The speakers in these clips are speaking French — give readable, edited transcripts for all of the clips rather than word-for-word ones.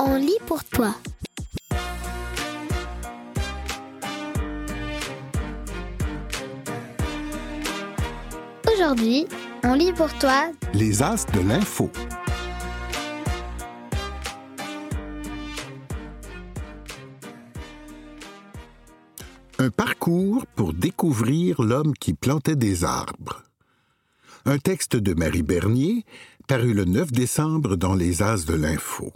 On lit pour toi. Aujourd'hui, on lit pour toi Les As de l'info. Un parcours pour découvrir l'homme qui plantait des arbres. Un texte de Marie Bernier, paru le 9 décembre dans Les As de l'info.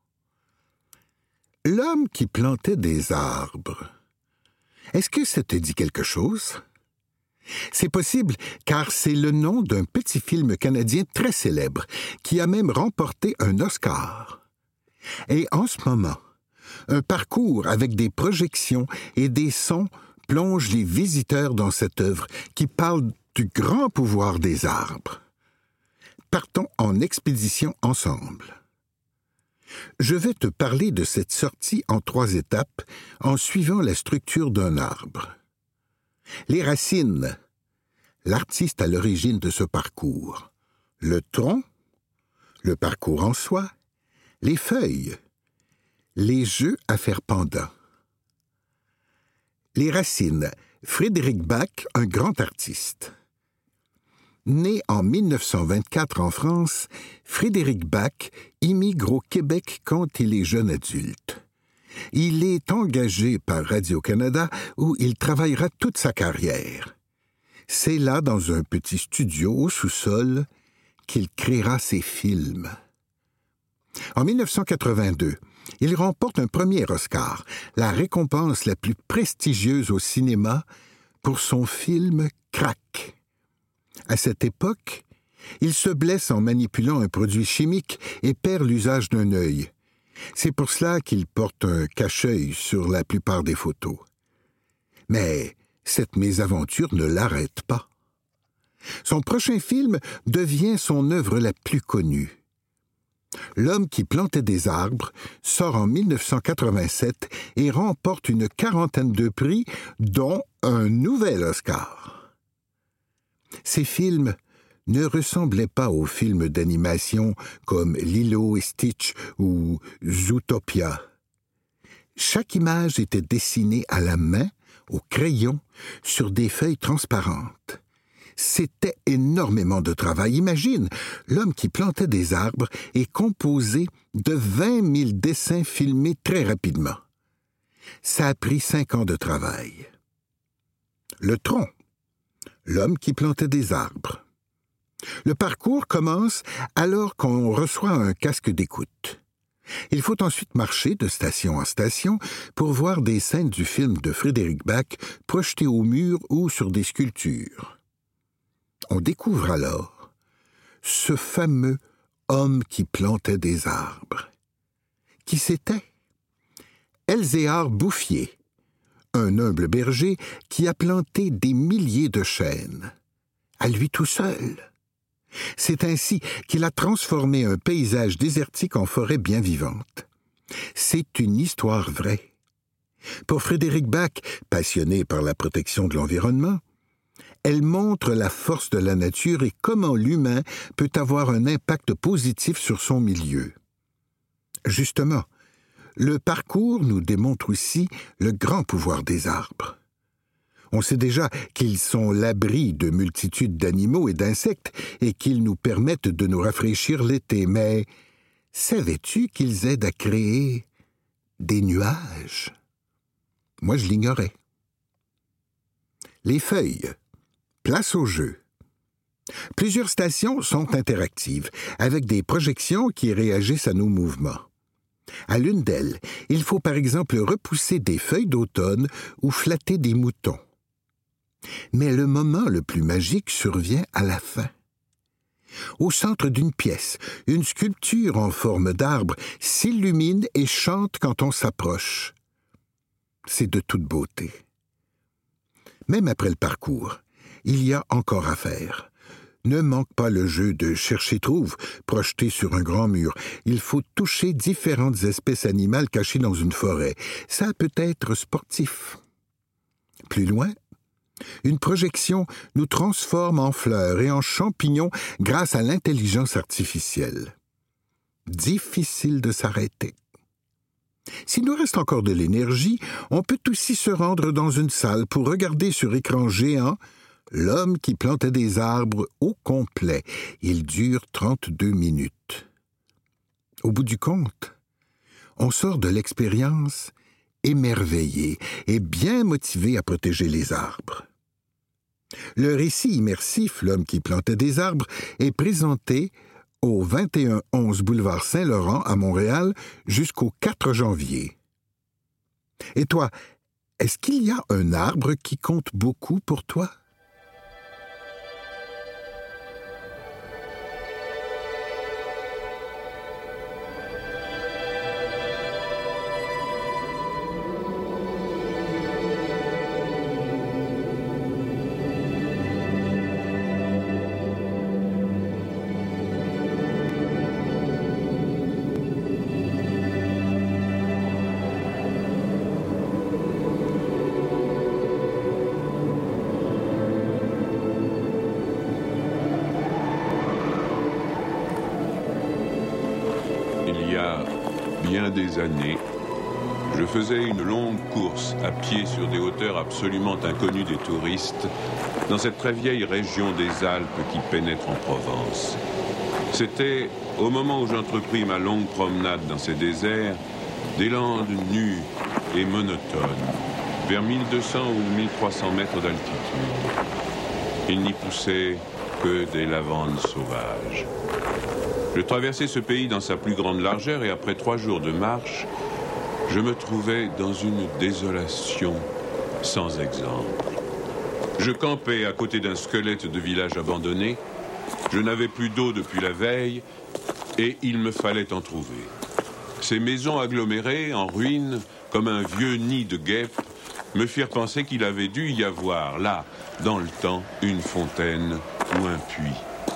L'homme qui plantait des arbres. Est-ce que ça te dit quelque chose? C'est possible, car c'est le nom d'un petit film canadien très célèbre, qui a même remporté un Oscar. Et en ce moment, un parcours avec des projections et des sons plonge les visiteurs dans cette œuvre qui parle du grand pouvoir des arbres. Partons en expédition ensemble. Je vais te parler de cette sortie en 3 étapes en suivant la structure d'un arbre. Les racines, l'artiste à l'origine de ce parcours. Le tronc, le parcours en soi, les feuilles, les jeux à faire pendant. Les racines, Frédéric Bach, un grand artiste. Né en 1924 en France, Frédéric Bach immigre au Québec quand il est jeune adulte. Il est engagé par Radio-Canada où il travaillera toute sa carrière. C'est là, dans un petit studio au sous-sol, qu'il créera ses films. En 1982, il remporte un premier Oscar, la récompense la plus prestigieuse au cinéma, pour son film Crack. À cette époque, il se blesse en manipulant un produit chimique et perd l'usage d'un œil. C'est pour cela qu'il porte un cache-œil sur la plupart des photos. Mais cette mésaventure ne l'arrête pas. Son prochain film devient son œuvre la plus connue. L'homme qui plantait des arbres sort en 1987 et remporte une 40aine de prix, dont un nouvel Oscar. Ces films ne ressemblaient pas aux films d'animation comme Lilo et Stitch ou Zootopia. Chaque image était dessinée à la main, au crayon, sur des feuilles transparentes. C'était énormément de travail. Imagine, l'homme qui plantait des arbres est composé de 20 000 dessins filmés très rapidement. Ça a pris 5 ans de travail. Le tronc, l'homme qui plantait des arbres. Le parcours commence alors qu'on reçoit un casque d'écoute. Il faut ensuite marcher de station en station pour voir des scènes du film de Frédéric Bach projetées au mur ou sur des sculptures. On découvre alors ce fameux homme qui plantait des arbres. Qui c'était? Elzéar Bouffier, un humble berger qui a planté des milliers de chênes, à lui tout seul. C'est ainsi qu'il a transformé un paysage désertique en forêt bien vivante. C'est une histoire vraie. Pour Frédéric Bach, passionné par la protection de l'environnement, elle montre la force de la nature et comment l'humain peut avoir un impact positif sur son milieu. Justement, le parcours nous démontre aussi le grand pouvoir des arbres. On sait déjà qu'ils sont l'abri de multitudes d'animaux et d'insectes et qu'ils nous permettent de nous rafraîchir l'été, mais savais-tu qu'ils aident à créer des nuages? Moi, je l'ignorais. Les feuilles. Place au jeu. Plusieurs stations sont interactives, avec des projections qui réagissent à nos mouvements. À l'une d'elles, il faut par exemple repousser des feuilles d'automne ou flatter des moutons. Mais le moment le plus magique survient à la fin. Au centre d'une pièce, une sculpture en forme d'arbre s'illumine et chante quand on s'approche. C'est de toute beauté. Même après le parcours, il y a encore à faire. Ne manque pas le jeu de chercher-trouve, projeté sur un grand mur. Il faut toucher différentes espèces animales cachées dans une forêt. Ça peut être sportif. Plus loin, une projection nous transforme en fleurs et en champignons grâce à l'intelligence artificielle. Difficile de s'arrêter. S'il nous reste encore de l'énergie, on peut aussi se rendre dans une salle pour regarder sur écran géant L'homme qui plantait des arbres au complet. Il dure 32 minutes. Au bout du compte, on sort de l'expérience émerveillé et bien motivé à protéger les arbres. Le récit immersif, L'homme qui plantait des arbres, est présenté au 2111 boulevard Saint-Laurent à Montréal jusqu'au 4 janvier. Et toi, est-ce qu'il y a un arbre qui compte beaucoup pour toi? Il y a bien des années, je faisais une longue course à pied sur des hauteurs absolument inconnues des touristes, dans cette très vieille région des Alpes qui pénètre en Provence. C'était, au moment où j'entrepris ma longue promenade dans ces déserts, des landes nues et monotones, vers 1200 ou 1300 mètres d'altitude. Il n'y poussait que des lavandes sauvages. Je traversais ce pays dans sa plus grande largeur et après 3 jours de marche, je me trouvais dans une désolation sans exemple. Je campais à côté d'un squelette de village abandonné. Je n'avais plus d'eau depuis la veille et il me fallait en trouver. Ces maisons agglomérées, en ruine, comme un vieux nid de guêpes, me firent penser qu'il avait dû y avoir, là, dans le temps, une fontaine ou un puits.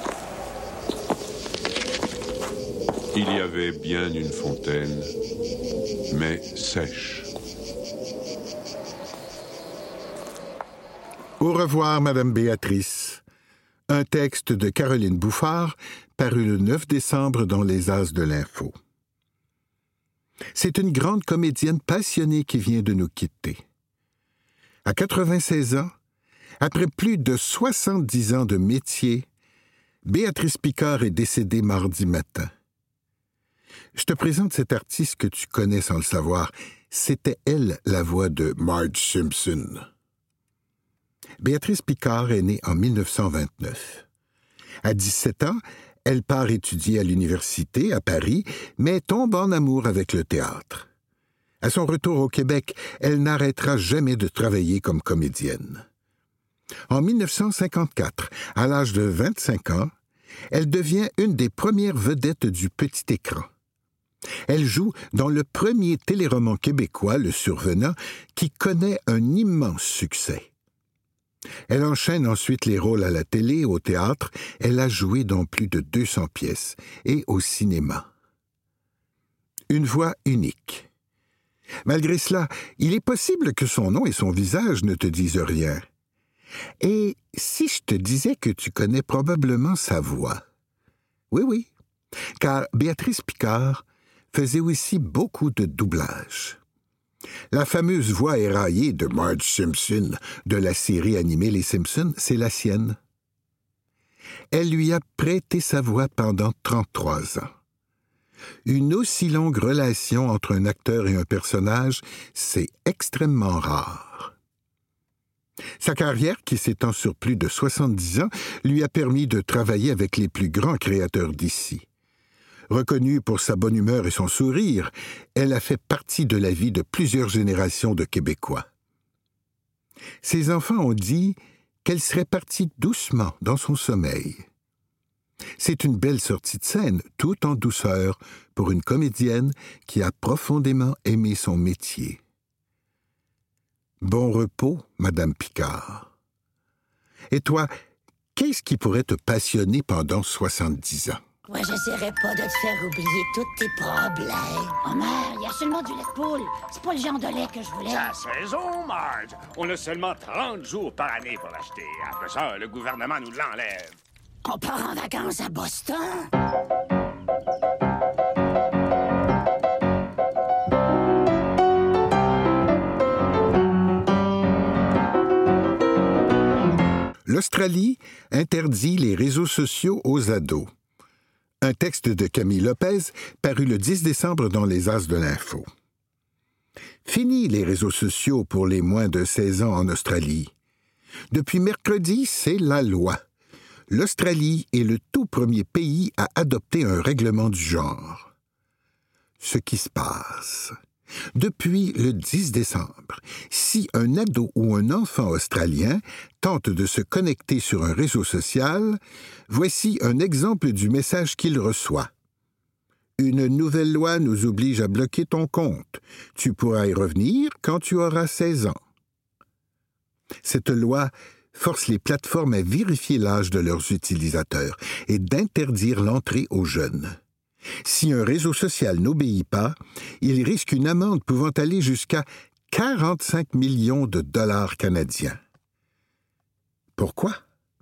Il y avait bien une fontaine, mais sèche. Au revoir, Madame Béatrice. Un texte de Caroline Bouffard, paru le 9 décembre dans les As de l'Info. C'est une grande comédienne passionnée qui vient de nous quitter. À 96 ans, après plus de 70 ans de métier, Béatrice Picard est décédée mardi matin. Je te présente cette artiste que tu connais sans le savoir. C'était elle, la voix de Marge Simpson. Béatrice Picard est née en 1929. À 17 ans, elle part étudier à l'université à Paris, mais tombe en amour avec le théâtre. À son retour au Québec, elle n'arrêtera jamais de travailler comme comédienne. En 1954, à l'âge de 25 ans, elle devient une des premières vedettes du petit écran. Elle joue dans le premier téléroman québécois, Le Survenant, qui connaît un immense succès. Elle enchaîne ensuite les rôles à la télé, au théâtre. Elle a joué dans plus de 200 pièces et au cinéma. Une voix unique. Malgré cela, il est possible que son nom et son visage ne te disent rien. Et si je te disais que tu connais probablement sa voix? Oui, car Béatrice Picard faisait aussi beaucoup de doublage. La fameuse voix éraillée de Marge Simpson de la série animée Les Simpsons, c'est la sienne. Elle lui a prêté sa voix pendant 33 ans. Une aussi longue relation entre un acteur et un personnage, c'est extrêmement rare. Sa carrière, qui s'étend sur plus de 70 ans, lui a permis de travailler avec les plus grands créateurs d'ici. Reconnue pour sa bonne humeur et son sourire, elle a fait partie de la vie de plusieurs générations de Québécois. Ses enfants ont dit qu'elle serait partie doucement dans son sommeil. C'est une belle sortie de scène, tout en douceur, pour une comédienne qui a profondément aimé son métier. Bon repos, Madame Picard. Et toi, qu'est-ce qui pourrait te passionner pendant 70 ans? Moi, j'essaierai pas de te faire oublier tous tes problèmes. Oh mère, il y a seulement du lait de poule. C'est pas le genre de lait que je voulais. Ça a raison, Marge. On a seulement 30 jours par année pour l'acheter. Après ça, le gouvernement nous l'enlève. On part en vacances à Boston? L'Australie interdit les réseaux sociaux aux ados. Un texte de Camille Lopez paru le 10 décembre dans les As de l'Info. Fini les réseaux sociaux pour les moins de 16 ans en Australie. Depuis mercredi, c'est la loi. L'Australie est le tout premier pays à adopter un règlement du genre. Ce qui se passe. Depuis le 10 décembre, si un ado ou un enfant australien tente de se connecter sur un réseau social, voici un exemple du message qu'il reçoit. Une nouvelle loi nous oblige à bloquer ton compte. Tu pourras y revenir quand tu auras 16 ans. Cette loi force les plateformes à vérifier l'âge de leurs utilisateurs et d'interdire l'entrée aux jeunes. Si un réseau social n'obéit pas, il risque une amende pouvant aller jusqu'à 45 millions de dollars canadiens. Pourquoi?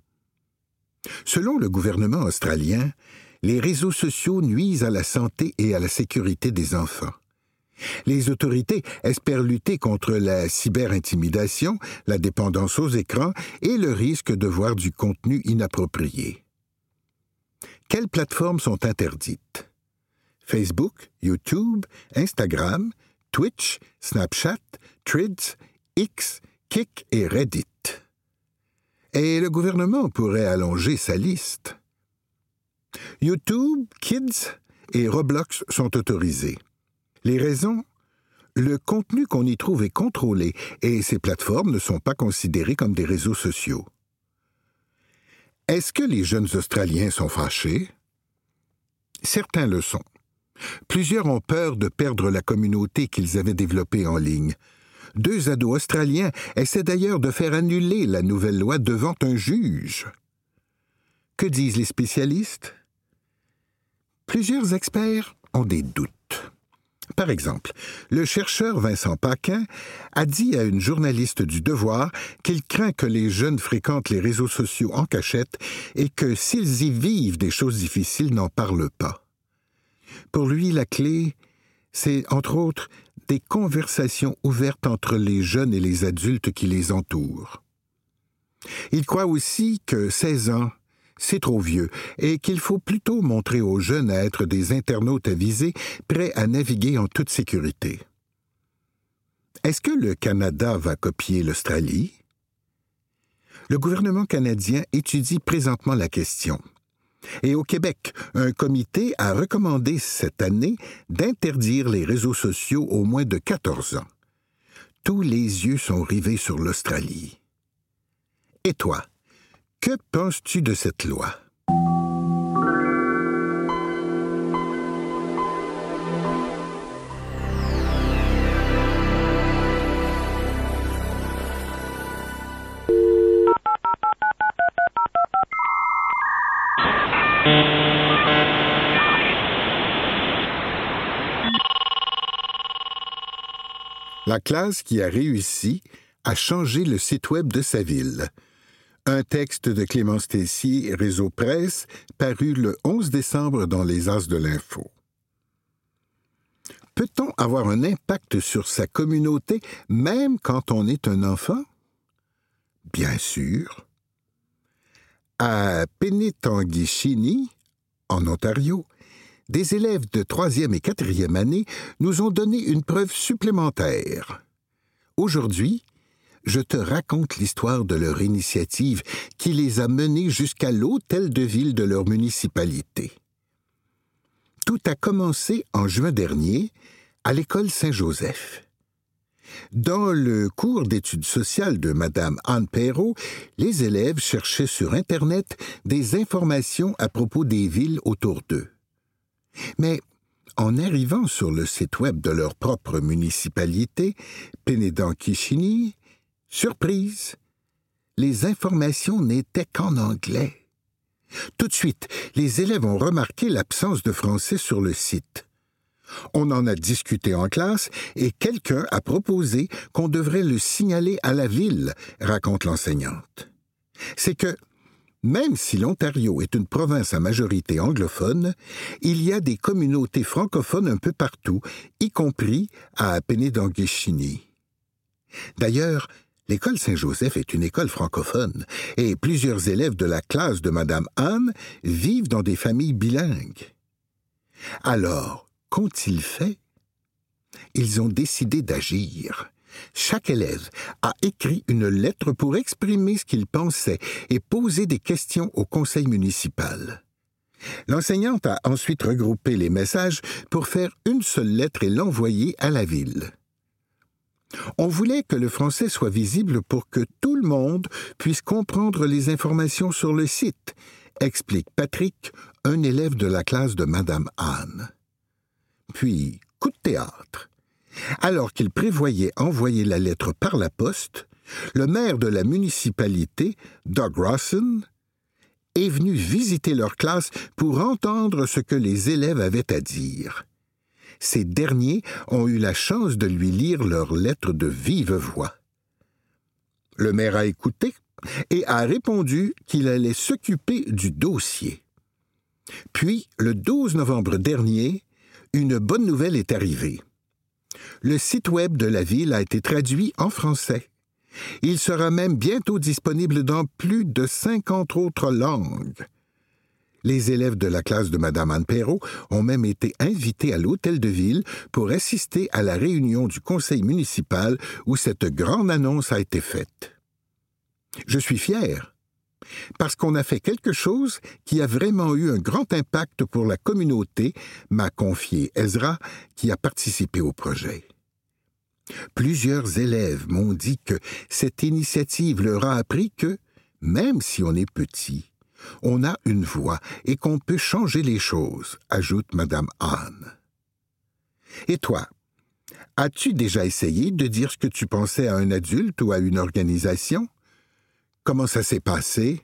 Selon le gouvernement australien, les réseaux sociaux nuisent à la santé et à la sécurité des enfants. Les autorités espèrent lutter contre la cyberintimidation, la dépendance aux écrans et le risque de voir du contenu inapproprié. Quelles plateformes sont interdites? Facebook, YouTube, Instagram, Twitch, Snapchat, Threads, X, Kik et Reddit. Et le gouvernement pourrait allonger sa liste. YouTube, Kids et Roblox sont autorisés. Les raisons? Le contenu qu'on y trouve est contrôlé et ces plateformes ne sont pas considérées comme des réseaux sociaux. Est-ce que les jeunes Australiens sont fâchés? Certains le sont. Plusieurs ont peur de perdre la communauté qu'ils avaient développée en ligne. 2 ados australiens essaient d'ailleurs de faire annuler la nouvelle loi devant un juge. Que disent les spécialistes? Plusieurs experts ont des doutes. Par exemple, le chercheur Vincent Paquin a dit à une journaliste du Devoir qu'il craint que les jeunes fréquentent les réseaux sociaux en cachette et que s'ils y vivent des choses difficiles, n'en parlent pas. Pour lui, la clé, c'est, entre autres, des conversations ouvertes entre les jeunes et les adultes qui les entourent. Il croit aussi que 16 ans, c'est trop vieux et qu'il faut plutôt montrer aux jeunes à être des internautes avisés, prêts à naviguer en toute sécurité. Est-ce que le Canada va copier l'Australie? Le gouvernement canadien étudie présentement la question. Et au Québec, un comité a recommandé cette année d'interdire les réseaux sociaux aux moins de 14 ans. Tous les yeux sont rivés sur l'Australie. Et toi, que penses-tu de cette loi? La classe qui a réussi à changer le site web de sa ville. Un texte de Clémence Tessier, Réseau Presse, paru le 11 décembre dans les As de l'Info. Peut-on avoir un impact sur sa communauté même quand on est un enfant? Bien sûr. À Penetanguishene, en Ontario, des élèves de 3e et 4e année nous ont donné une preuve supplémentaire. Aujourd'hui, je te raconte l'histoire de leur initiative qui les a menés jusqu'à l'hôtel de ville de leur municipalité. Tout a commencé en juin dernier à l'école Saint-Joseph. Dans le cours d'études sociales de Mme Anne Perrault, les élèves cherchaient sur Internet des informations à propos des villes autour d'eux. Mais en arrivant sur le site web de leur propre municipalité, Penetanguishene, surprise, les informations n'étaient qu'en anglais. Tout de suite, les élèves ont remarqué l'absence de français sur le site. On en a discuté en classe et quelqu'un a proposé qu'on devrait le signaler à la ville, raconte l'enseignante. C'est que, même si l'Ontario est une province à majorité anglophone, il y a des communautés francophones un peu partout, y compris à Penetanguishene. D'ailleurs, L'école Saint-Joseph est une école francophone et plusieurs élèves de la classe de Madame Anne vivent dans des familles bilingues. Alors, qu'ont-ils fait? Ils ont décidé d'agir. Chaque élève a écrit une lettre pour exprimer ce qu'il pensait et poser des questions au conseil municipal. L'enseignante a ensuite regroupé les messages pour faire une seule lettre et l'envoyer à la ville. On voulait que le français soit visible pour que tout le monde puisse comprendre les informations sur le site, explique Patrick, un élève de la classe de Madame Anne. Puis, coup de théâtre. Alors qu'il prévoyait envoyer la lettre par la poste, le maire de la municipalité, Doug Rawson, est venu visiter leur classe pour entendre ce que les élèves avaient à dire. Ces derniers ont eu la chance de lui lire leur lettre de vive voix. Le maire a écouté et a répondu qu'il allait s'occuper du dossier. Puis, le 12 novembre dernier, une bonne nouvelle est arrivée. Le site web de la ville a été traduit en français. Il sera même bientôt disponible dans plus de 50 autres langues. Les élèves de la classe de Mme Anne Perrault ont même été invités à l'hôtel de ville pour assister à la réunion du conseil municipal où cette grande annonce a été faite. Je suis fier, parce qu'on a fait quelque chose qui a vraiment eu un grand impact pour la communauté, m'a confié Ezra, qui a participé au projet. Plusieurs élèves m'ont dit que cette initiative leur a appris que, même si on est petit, on a une voix et qu'on peut changer les choses, ajoute Madame Anne. Et toi, as-tu déjà essayé de dire ce que tu pensais à un adulte ou à une organisation? Comment ça s'est passé?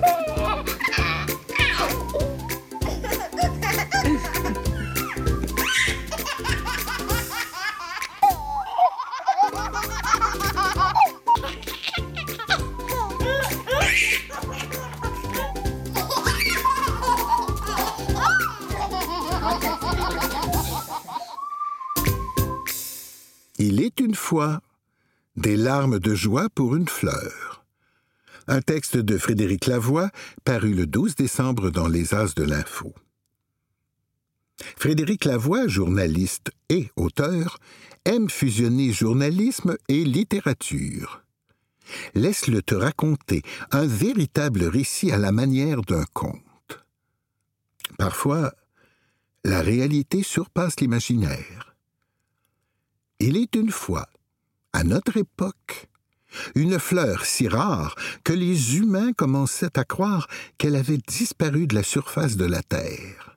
Il est une fois des larmes de joie pour une fleur. Un texte de Frédéric Lavoie, paru le 12 décembre dans les As de l'Info. Frédéric Lavoie, journaliste et auteur, aime fusionner journalisme et littérature. Laisse-le te raconter un véritable récit à la manière d'un conte. Parfois, la réalité surpasse l'imaginaire. Il est une fois, à notre époque, une fleur si rare que les humains commençaient à croire qu'elle avait disparu de la surface de la Terre.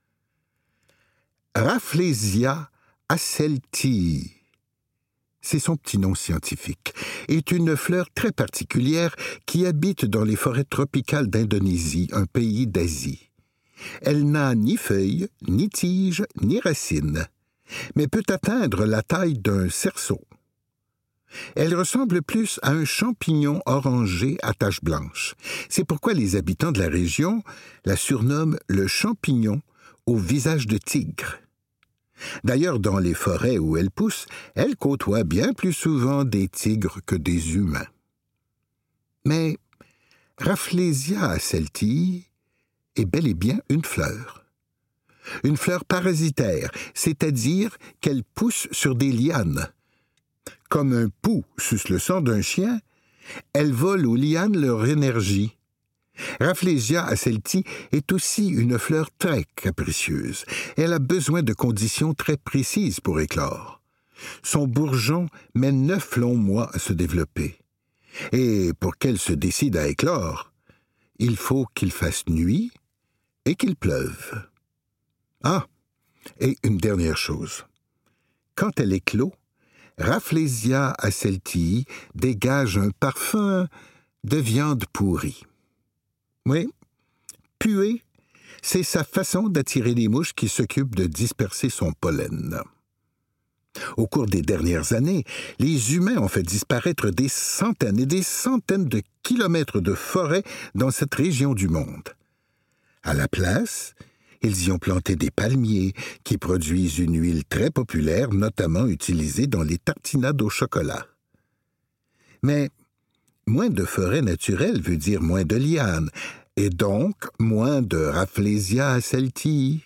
Rafflesia hasseltii, c'est son petit nom scientifique, est une fleur très particulière qui habite dans les forêts tropicales d'Indonésie, un pays d'Asie. Elle n'a ni feuilles, ni tiges, ni racines, mais peut atteindre la taille d'un cerceau. Elle ressemble plus à un champignon orangé à taches blanches. C'est pourquoi les habitants de la région la surnomment le champignon au visage de tigre. D'ailleurs, dans les forêts où elle pousse, elle côtoie bien plus souvent des tigres que des humains. Mais Rafflesia hasseltii est bel et bien une fleur. Une fleur parasitaire, c'est-à-dire qu'elle pousse sur des lianes. Comme un pou suce le sang d'un chien, elle vole aux lianes leur énergie. Rafflesia hasseltii est aussi une fleur très capricieuse. Elle a besoin de conditions très précises pour éclore. Son bourgeon met 9 longs mois à se développer. Et pour qu'elle se décide à éclore, il faut qu'il fasse nuit et qu'il pleuve. Ah, et une dernière chose. Quand elle éclot, Rafflesia hasseltii dégage un parfum de viande pourrie. Oui, puer, c'est sa façon d'attirer les mouches qui s'occupent de disperser son pollen. Au cours des dernières années, les humains ont fait disparaître des centaines et des centaines de kilomètres de forêts dans cette région du monde. À la place, ils y ont planté des palmiers qui produisent une huile très populaire, notamment utilisée dans les tartinades au chocolat. Mais moins de forêt naturelle veut dire moins de lianes, et donc moins de Rafflesia aceltii.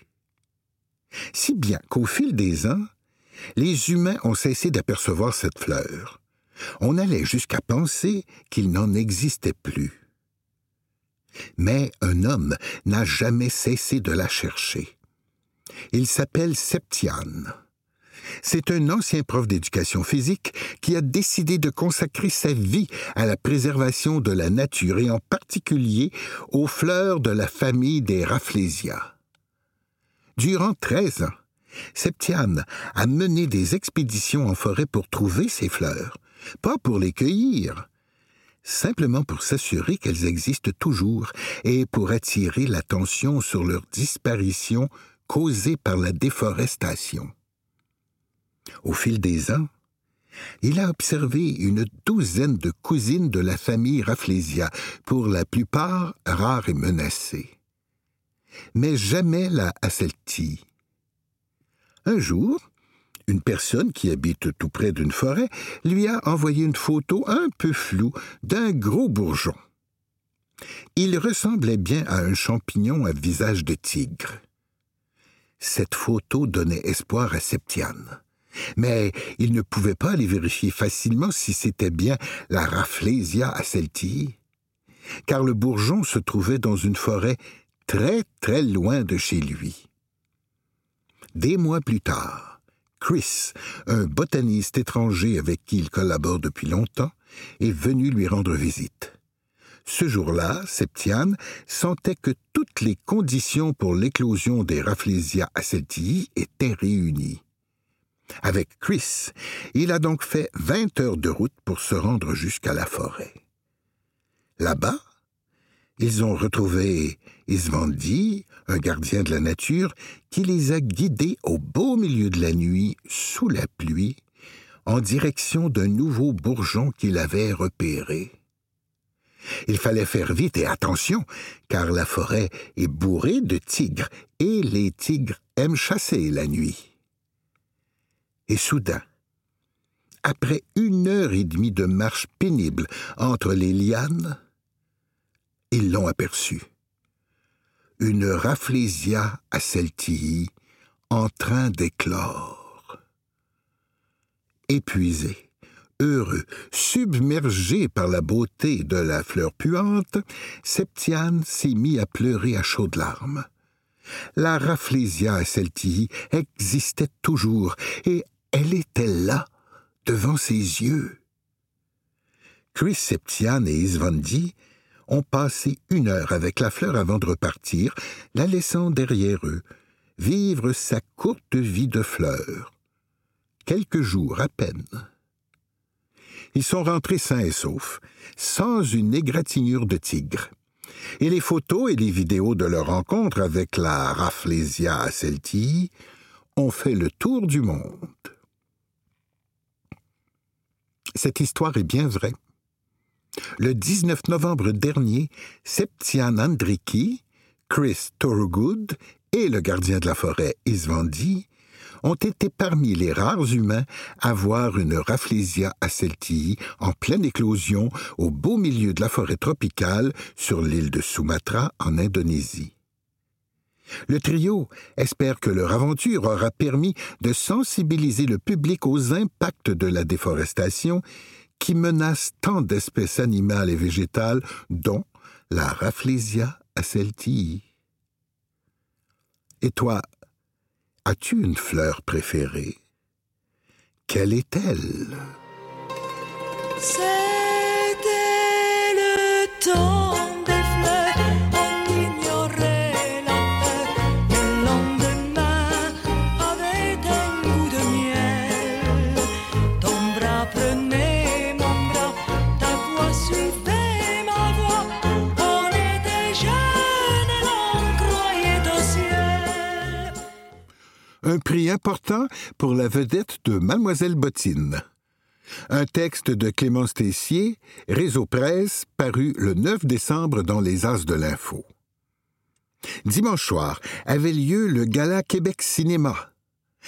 Si bien qu'au fil des ans, les humains ont cessé d'apercevoir cette fleur. On allait jusqu'à penser qu'il n'en existait plus. Mais un homme n'a jamais cessé de la chercher. Il s'appelle Septiane. C'est un ancien prof d'éducation physique qui a décidé de consacrer sa vie à la préservation de la nature et en particulier aux fleurs de la famille des Rafflesia. Durant 13 ans, Septiane a mené des expéditions en forêt pour trouver ces fleurs, pas pour les cueillir, simplement pour s'assurer qu'elles existent toujours et pour attirer l'attention sur leur disparition causée par la déforestation. Au fil des ans, il a observé une douzaine de cousines de la famille Rafflesia, pour la plupart rares et menacées. Mais jamais la aceltii. Un jour, une personne qui habite tout près d'une forêt lui a envoyé une photo un peu floue d'un gros bourgeon. Il ressemblait bien à un champignon à visage de tigre. Cette photo donnait espoir à Septiane. Mais il ne pouvait pas aller vérifier facilement si c'était bien la Rafflesia aceltii, car le bourgeon se trouvait dans une forêt très, très loin de chez lui. Des mois plus tard, Chris, un botaniste étranger avec qui il collabore depuis longtemps, est venu lui rendre visite. Ce jour-là, Septiane sentait que toutes les conditions pour l'éclosion des Rafflesia aceltii étaient réunies. Avec Chris, il a donc fait 20 heures de route pour se rendre jusqu'à la forêt. Là-bas, ils ont retrouvé Isvandi, un gardien de la nature, qui les a guidés au beau milieu de la nuit, sous la pluie, en direction d'un nouveau bourgeon qu'il avait repéré. Il fallait faire vite et attention, car la forêt est bourrée de tigres, et les tigres aiment chasser la nuit. Et soudain, après 1h30 de marche pénible entre les lianes, ils l'ont aperçu. Une Rafflesia aceltii en train d'éclore. Épuisé, heureux, submergé par la beauté de la fleur puante, Septiane s'est mis à pleurer à chaudes larmes. La Rafflesia aceltii existait toujours et elle était là, devant ses yeux. Chris, Septiane et Isvandi ont passé 1 heure avec la fleur avant de repartir, la laissant derrière eux, vivre sa courte vie de fleur. Quelques jours à peine. Ils sont rentrés sains et saufs, sans une égratignure de tigre. Et les photos et les vidéos de leur rencontre avec la Rafflesia aceltii ont fait le tour du monde. Cette histoire est bien vraie. Le 19 novembre dernier, Septiane Andricki, Chris Thorogood et le gardien de la forêt Isvandi ont été parmi les rares humains à voir une Rafflesia aceltii en pleine éclosion au beau milieu de la forêt tropicale sur l'île de Sumatra en Indonésie. Le trio espère que leur aventure aura permis de sensibiliser le public aux impacts de la déforestation qui menace tant d'espèces animales et végétales, dont la Rafflesia aceltii. Et toi, as-tu une fleur préférée? Quelle est-elle? C'était le temps des fleurs, on ignorait la peur. Le lendemain avait un goût de miel. Ton bras prenait mon bras, ta voix suivait ma voix. On était jeunes et l'on croyait au ciel. Un prix important pour la vedette de Mademoiselle Bottine. Un texte de Clémence Tessier, Réseau Presse, paru le 9 décembre dans les As de l'Info. Dimanche soir avait lieu le Gala Québec Cinéma.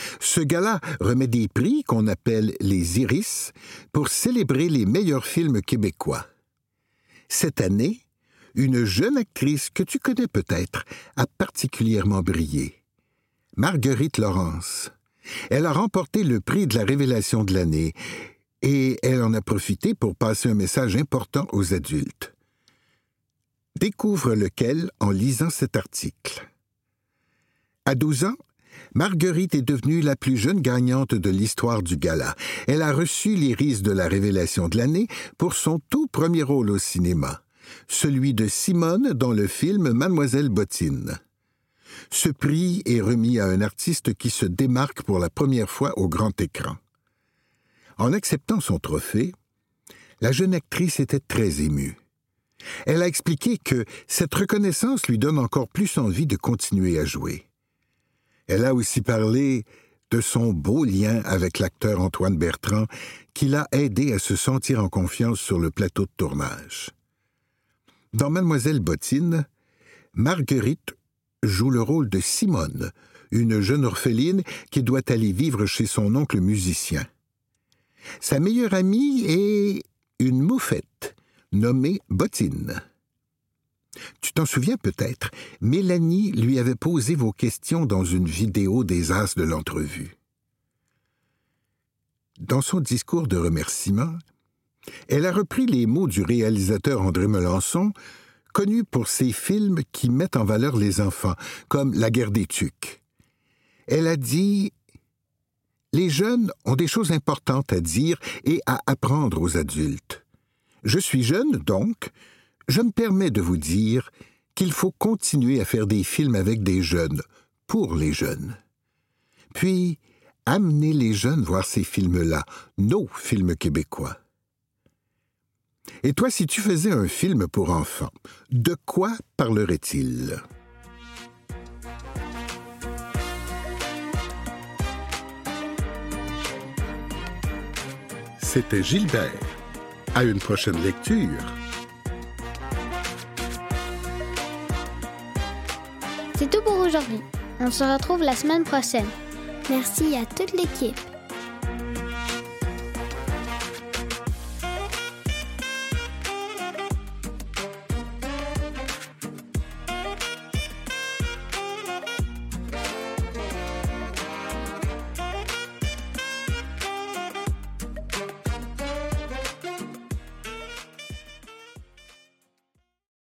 Ce gala remet des prix qu'on appelle les Iris pour célébrer les meilleurs films québécois. Cette année, une jeune actrice que tu connais peut-être a particulièrement brillé. Marguerite Laurence. Elle a remporté le prix de la révélation de l'année et elle en a profité pour passer un message important aux adultes. Découvre lequel en lisant cet article. À 12 ans, Marguerite est devenue la plus jeune gagnante de l'histoire du gala. Elle a reçu l'Iris de la révélation de l'année pour son tout premier rôle au cinéma, celui de Simone dans le film Mademoiselle Bottine. Ce prix est remis à un artiste qui se démarque pour la première fois au grand écran. En acceptant son trophée, la jeune actrice était très émue. Elle a expliqué que cette reconnaissance lui donne encore plus envie de continuer à jouer. Elle a aussi parlé de son beau lien avec l'acteur Antoine Bertrand, qui l'a aidé à se sentir en confiance sur le plateau de tournage. Dans Mademoiselle Bottine, Marguerite joue le rôle de Simone, une jeune orpheline qui doit aller vivre chez son oncle musicien. Sa meilleure amie est une moufette, nommée Bottine. Tu t'en souviens peut-être, Mélanie lui avait posé vos questions dans une vidéo des As de l'entrevue. Dans son discours de remerciement, elle a repris les mots du réalisateur André Melançon, connu pour ses films qui mettent en valeur les enfants, comme La guerre des tucs. Elle a dit « Les jeunes ont des choses importantes à dire et à apprendre aux adultes. Je suis jeune, donc, je me permets de vous dire qu'il faut continuer à faire des films avec des jeunes, pour les jeunes. Puis, amener les jeunes voir ces films-là, nos films québécois. Et toi, si tu faisais un film pour enfants, de quoi parlerait-il? C'était Gilbert. À une prochaine lecture. C'est tout pour aujourd'hui. On se retrouve la semaine prochaine. Merci à toute l'équipe.